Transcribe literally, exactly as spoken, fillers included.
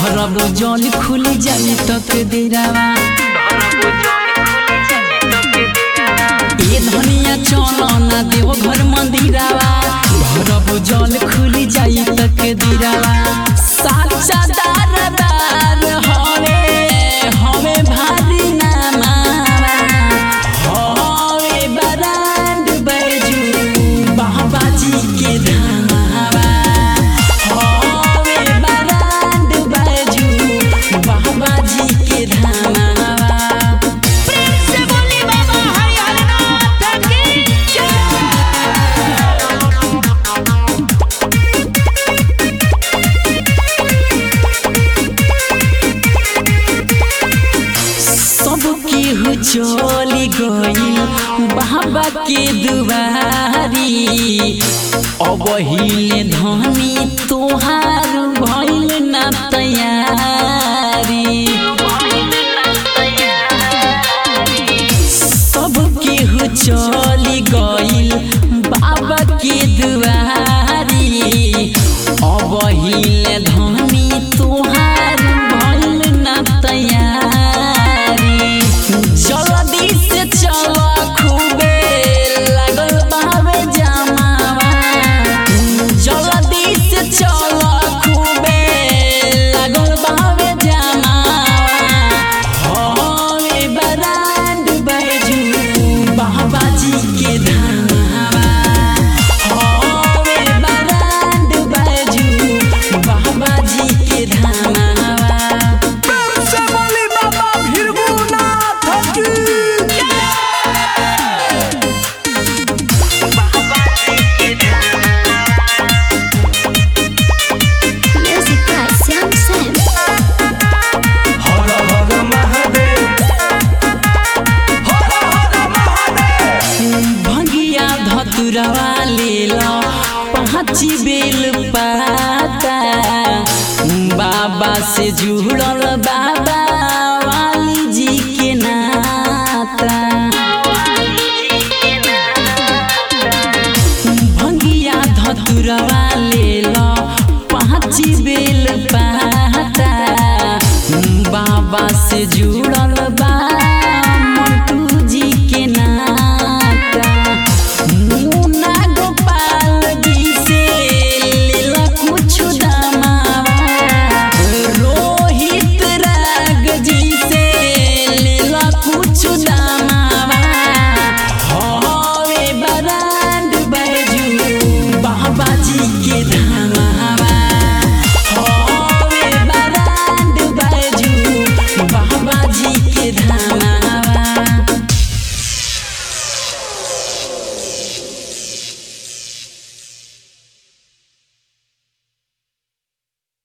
धरब जल खुल जाई तक देरावा ए धनिया चलो ना देव घर मंदिरावा धरब जल खुल जाई तक देरावा साचा दारदार हवे हवे भारी नामावा हवे बरांड बैजू बाबा जी के धामावा हवे बरांड बैजू बाबा जी के धामावा। प्रेम से बोली बाबा हरिहरनाथ की सबकी हो चली गई बाबा के दुआरी अब हिले धनी तोहार भइल ना तैयारी सबकी हो चली गई बाबा के दुआरी अब हिले धनी तोहार भइल ना तैयारी जल्दी से चलो खूबे लागल बावे जमावा जल्दी से चलो खूबे लागल बावे जमावा हवे बरांड बैजू बाबा जी के धामावा हवे बरांड बैजू बाबा जी के धामावा। प्रेम से बोली बाबा भीरगुनाथ की म्यूजिक का श्याम सैन हर हर महादेव हर हर महादेव भंगिया धतुरवा लेला पाँची बेल पाता बाबा से जुड़ल बाबा वाली जी के नाता भंगिया धतुरवा लेला पाँची बेल पाता बाबा से जुड़ल